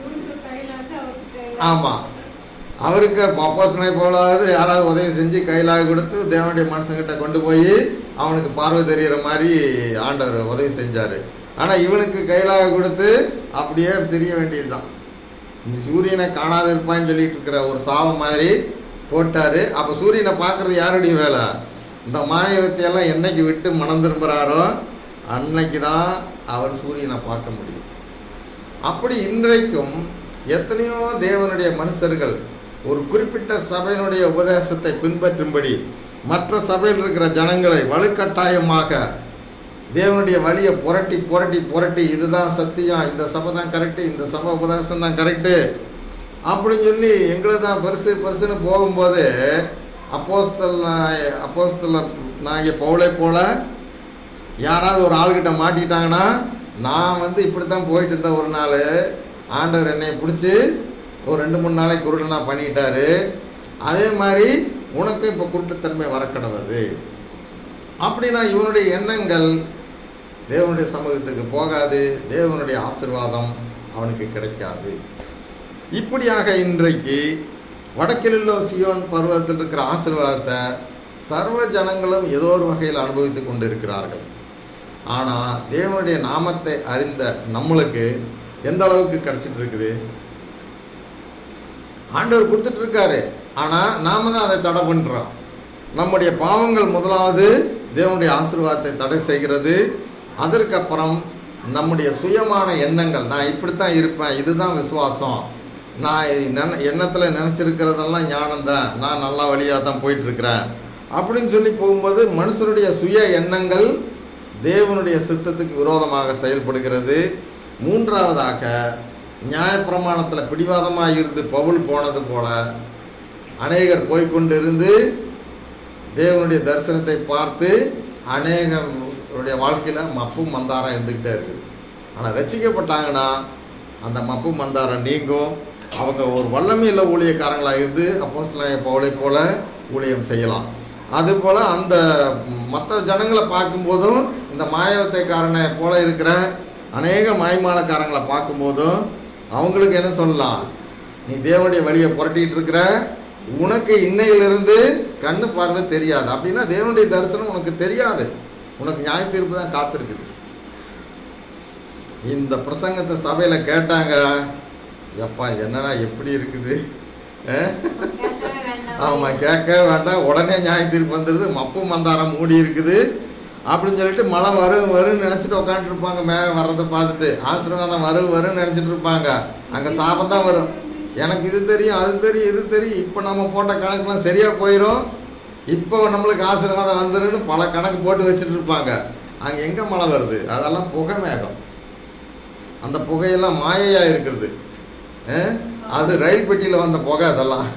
S1: ஆமாம், அவருக்கு அப்போஸ்தலனாகிய பவுலாவது யாராவது உதவி செஞ்சு கையிலாக கொடுத்து தேவனுடைய மனுஷங்கிட்ட கொண்டு போய் அவனுக்கு பார்வை தெரிகிற மாதிரி ஆண்டவர் உதவி செஞ்சார். ஆனால் இவனுக்கு கையிலாக கொடுத்து அப்படியே தெரிய வேண்டியது தான். இந்த சூரியனை காணாத இருப்பான்னு சொல்லிட்டு இருக்கிற ஒரு சாபம் மாதிரி போட்டார். அப்போ சூரியனை பார்க்குறது யாருடைய வேலை? இந்த மாயவத்தையெல்லாம் என்னைக்கு விட்டு மனம் திரும்புகிறாரோ அன்னைக்கு தான் அவர் சூரியனை பார்க்க முடியும். அப்படி இன்றைக்கும் எத்தனையோ தேவனுடைய மனுஷர்கள் ஒரு குறிப்பிட்ட சபையினுடைய உபதேசத்தை பின்பற்றும்படி மற்ற சபையில் இருக்கிற ஜனங்களை வலுக்கட்டாயமாக தேவனுடைய வழியை புரட்டி புரட்டி புரட்டி இதுதான் சத்தியம், இந்த சபை தான் கரெக்டு, இந்த சபை உபதேசம் தான் கரெக்டு அப்படின்னு சொல்லி எங்களை தான் பெருசு பெருசுன்னு போகும்போது அப்போஸ்தல அப்போஸ்தல நாய பவுலை போல யாராவது ஒரு ஆள்கிட்ட மாட்டிட்டாங்கன்னா, நான் வந்து இப்படி தான் போயிட்டு இருந்தேன், ஒரு நாள் ஆண்டவர் என்னை பிடிச்சி ஒரு ரெண்டு மூணு நாளைக்கு குருடனா பண்ணிட்டாரு, அதே மாதிரி உனக்கும் இப்போ குருட்டுத்தன்மை வரக்கடவுது அப்படின்னா இவனுடைய எண்ணங்கள் தேவனுடைய சமூகத்துக்கு போகாது, தேவனுடைய ஆசீர்வாதம் அவனுக்கு கிடைக்காது. இப்படியாக இன்றைக்கு வடக்கிலுள்ள சியோன் பருவத்தில் இருக்கிற ஆசீர்வாதத்தை சர்வ ஜனங்களும் ஏதோ ஒரு வகையில் அனுபவித்து கொண்டு இருக்கிறார்கள். ஆனால் தேவனுடைய நாமத்தை அறிந்த நம்மளுக்கு எந்த அளவுக்கு கிடைச்சிட்டு இருக்குது? ஆண்டவர் கொடுத்துட்டு இருக்காரு, ஆனால் நாம தான் அதை தடை பண்ணுறோம். நம்முடைய பாவங்கள் முதலாவது தேவனுடைய ஆசீர்வாதத்தை தடை செய்கிறது. அதற்கப்புறம் நம்முடைய சுயமான எண்ணங்கள், நான் இப்படித்தான் இருப்பேன், இதுதான் விசுவாசம், நான் நின எண்ணத்தில் நினச்சிருக்கிறதெல்லாம் ஞானம்தான், நான் நல்லா வழியாக தான் போயிட்டுருக்கிறேன் அப்படின்னு சொல்லி போகும்போது மனுஷனுடைய சுய எண்ணங்கள் தேவனுடைய சித்தத்துக்கு விரோதமாக செயல்படுகிறது. மூன்றாவதாக நியாயப்பிரமாணத்தில் பிடிவாதமாக இருந்து பவுல் போனது போல அநேகர் போய்கொண்டிருந்து தேவனுடைய தரிசனத்தை பார்த்து அநேகருடைய வாழ்க்கையில் மப்பு மந்தாரம் இருந்துக்கிட்டே இருக்குது. ஆனால் ரட்சிக்கப்பட்டாங்கன்னா அந்த மப்பு மந்தாரம் நீங்கும். அவங்க ஒரு வல்லமையுள்ள ஊழியக்காரங்களாக இருந்து அப்போஸ்தலனாகிய பவுலை போல ஊழியம் செய்யலாம். அதுபோல் அந்த மற்ற ஜனங்களை பார்க்கும்போதும் இந்த மாயவத்தைக்காரனை போல இருக்கிற அநேக மாய்மாலக்காரங்களை பார்க்கும்போதும் அவங்களுக்கு என்ன சொல்லலாம்? நீ தேவனுடைய வழியை புரட்டிகிட்டு இருக்கிற, உனக்கு இன்னையிலிருந்து கண்ணு பார்வை தெரியாது அப்படின்னா தேவனுடைய தரிசனம் உனக்கு தெரியாது, உனக்கு நியாய தீர்ப்பு தான் காத்திருக்குது. இந்த பிரசங்கத்தை சபையில் கேட்டாங்க, எப்பா என்னடா எப்படி இருக்குது, ஆமாம் கேட்க வேண்டாம், உடனே நியாய தீர்ப்பு வந்துடுது, மப்பு மந்தாரம் மூடி இருக்குது அப்படின்னு சொல்லிட்டு மழை வரும் வருன்னு நினச்சிட்டு உட்காந்துருப்பாங்க. மேகம் வர்றதை பார்த்துட்டு ஆசீர்வாதம் வரும் வருன்னு நினச்சிட்டு இருப்பாங்க. அங்கே சாபம் தான் வரும். எனக்கு இது தெரியும், அது தெரியும், இது தெரியும், இப்போ நம்ம போட்ட கணக்கெலாம் சரியாக போயிடும், இப்போ நம்மளுக்கு ஆசீர்வாதம் வந்துருன்னு பல கணக்கு போட்டு வச்சுட்டு இருப்பாங்க. அங்கே எங்கே மழை வருது? அதெல்லாம் புகை மேகம். அந்த புகையெல்லாம் மாயையாக இருக்கிறது. அது ரயில் பெட்டியில் வந்த புகை அதெல்லாம்.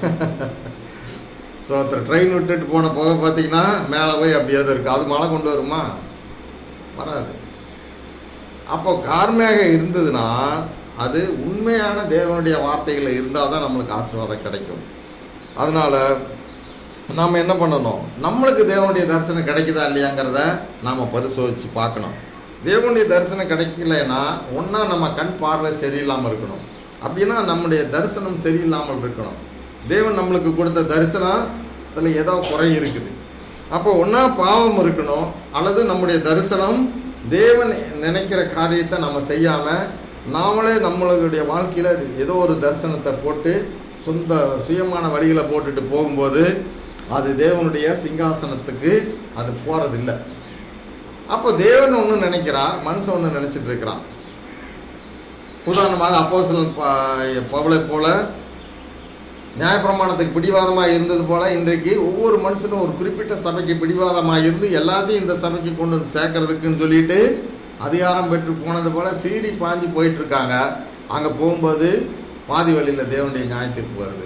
S1: ஸோ ஒருத்தர் ட்ரெயின் விட்டுட்டு போன புகை பார்த்திங்கன்னா மேலே போய் அப்படியாவது இருக்குது. அது மழை கொண்டு வருமா? வராது. அப்போ கார்மேக இருந்ததுன்னா அது உண்மையான தேவனுடைய வார்த்தைகளில் இருந்தால் தான் நம்மளுக்கு ஆசீர்வாதம் கிடைக்கும். அதனால் நாம் என்ன பண்ணணும்? நம்மளுக்கு தேவனுடைய தரிசனம் கிடைக்குதா இல்லையாங்கிறத நாம் பரிசோதித்து பார்க்கணும். தேவனுடைய தரிசனம் கிடைக்கலைன்னா ஒன்றா நம்ம கண் பார்வை சரியில்லாமல் இருக்கணும், அப்படின்னா நம்முடைய தரிசனம் சரியில்லாமல் இருக்கணும். தேவன் நம்மளுக்கு கொடுத்த தரிசனத்தில் ஏதோ குறை இருக்குது. அப்போ ஒன்றா பாவம் இருக்கணும், அல்லது நம்முடைய தரிசனம் தேவன் நினைக்கிற காரியத்தை நம்ம செய்யாமல் நாமளே நம்மளுடைய வாழ்க்கையில் ஏதோ ஒரு தரிசனத்தை போட்டு சொந்த சுயமான வழிகளை போட்டுட்டு போகும்போது அது தேவனுடைய சிங்காசனத்துக்கு அது போகிறதில்லை. அப்போ தேவன் ஒன்று நினைக்கிறார், மனுஷன் ஒன்று நினச்சிட்டு இருக்கிறான். உதாரணமாக அப்போஸ்தலன் பவுலை போல நியாயப்பிரமாணத்துக்கு பிடிவாதமாக இருந்தது போல் இன்றைக்கு ஒவ்வொரு மனுஷனும் ஒரு குறிப்பிட்ட சபைக்கு பிடிவாதமாக இருந்து எல்லாத்தையும் இந்த சபைக்கு கொண்டு வந்து சேர்க்கறதுக்குன்னு சொல்லிட்டு அதிகாரம் பெற்று போனது போல் சீறி பாஞ்சு போயிட்டுருக்காங்க. அங்கே போகும்போது பாதி வழியில் தேவனுடைய நியாயத்தீர்ப்பு வருது.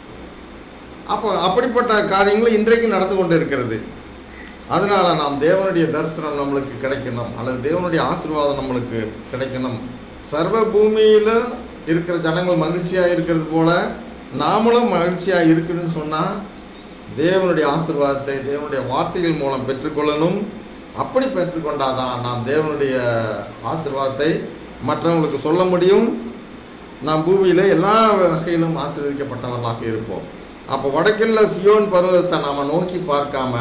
S1: அப்போ அப்படிப்பட்ட காரியங்களும் இன்றைக்கு நடந்து கொண்டு இருக்கிறது. அதனால் நாம் தேவனுடைய தரிசனம் நம்மளுக்கு கிடைக்கணும், அல்லது தேவனுடைய ஆசீர்வாதம் நம்மளுக்கு கிடைக்கணும். சர்வ பூமியில் இருக்கிற ஜனங்கள் மகிழ்ச்சியாக இருக்கிறது போல் நாமளும் மகிழ்ச்சியாக இருக்குன்னு சொன்னால் தேவனுடைய ஆசீர்வாதத்தை தேவனுடைய வார்த்தைகள் மூலம் பெற்றுக்கொள்ளணும். அப்படி பெற்றுக்கொண்டாதான் நாம் தேவனுடைய ஆசீர்வாதத்தை மற்றவங்களுக்கு சொல்ல முடியும். நாம் பூமியில் எல்லா வகையிலும் ஆசீர்வதிக்கப்பட்டவர்களாக இருப்போம். அப்போ வடக்கில் சியோன் பருவத்தை நாம் நோக்கி பார்க்காம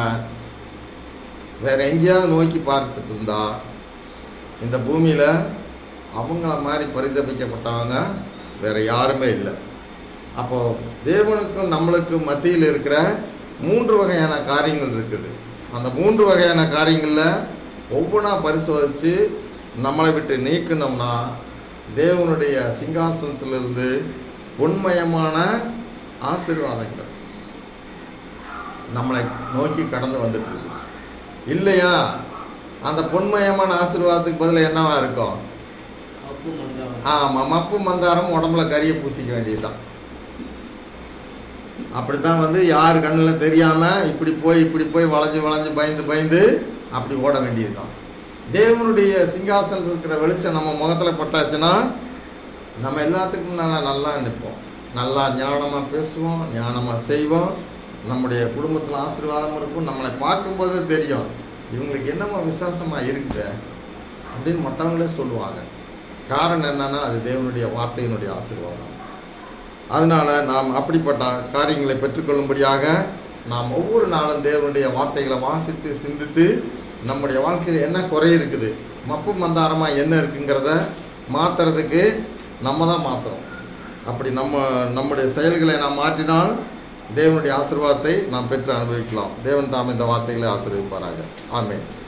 S1: வேறு எங்கேயாவது நோக்கி பார்த்துட்டு இருந்தா இந்த பூமியில் அவங்கள மாதிரி பரிதபிக்கப்பட்டவங்க வேறு யாருமே இல்லை. அப்போது தேவனுக்கும் நம்மளுக்கும் மத்தியில் இருக்கிற மூன்று வகையான காரியங்கள் இருக்குது. அந்த மூன்று வகையான காரியங்களில் ஒவ்வொன்றா பரிசோதித்து நம்மளை விட்டு நீக்கணும்னா தேவனுடைய சிங்காசனத்திலிருந்து பொன்மயமான ஆசீர்வாதங்கள் நம்மளை நோக்கி கடந்து வந்துட்டு இருக்கு. இல்லையா அந்த பொன்மயமான ஆசீர்வாதத்துக்கு பதில் என்னவா இருக்கும்?
S4: மப்பு மந்தாரம்.
S1: ஆமாம், மப்பு மந்தாரம் உடம்புல கறியை பூசிக்க வேண்டியது தான். அப்படித்தான் வந்து யார் கண்ணில் தெரியாமல் இப்படி போய் இப்படி போய் வளைஞ்சு வளைஞ்சு பயந்து பயந்து அப்படி ஓட வேண்டியது தான். தேவனுடைய சிங்காசனம் இருக்கிற வெளிச்சம் நம்ம முகத்தில் பட்டாச்சுன்னா நம்ம எல்லாத்துக்கும் நல்லா நல்லா நிற்போம், நல்லா ஞானமாக பேசுவோம், ஞானமாக செய்வோம், நம்முடைய குடும்பத்தில் ஆசீர்வாதம் இருக்கும். நம்மளை பார்க்கும்போது தெரியும் இவங்களுக்கு என்னமோ விசுவாசமாக இருக்குது அப்படின்னு மற்றவங்களே சொல்லுவாங்க. காரணம் என்னன்னா அது தேவனுடைய வார்த்தையினுடைய ஆசீர்வாதம். அதனால் நாம் அப்படிப்பட்ட காரியங்களை பெற்றுக்கொள்ளும்படியாக நாம் ஒவ்வொரு நாளும் தேவனுடைய வார்த்தைகளை வாசித்து சிந்தித்து நம்முடைய வாழ்க்கையில் என்ன குறை இருக்குது, மப்பு மந்தாரமாக என்ன இருக்குங்கிறத மாற்றுறதுக்கு நம்ம தான் மாற்றுறோம். அப்படி நம்ம நம்முடைய செயல்களை நாம் மாற்றினால் தேவனுடைய ஆசீர்வாதத்தை நாம் பெற்று அனுபவிக்கலாம். தேவன் தாம் இந்த வார்த்தைகளை ஆசீர்வதிப்பாராக. ஆமென்.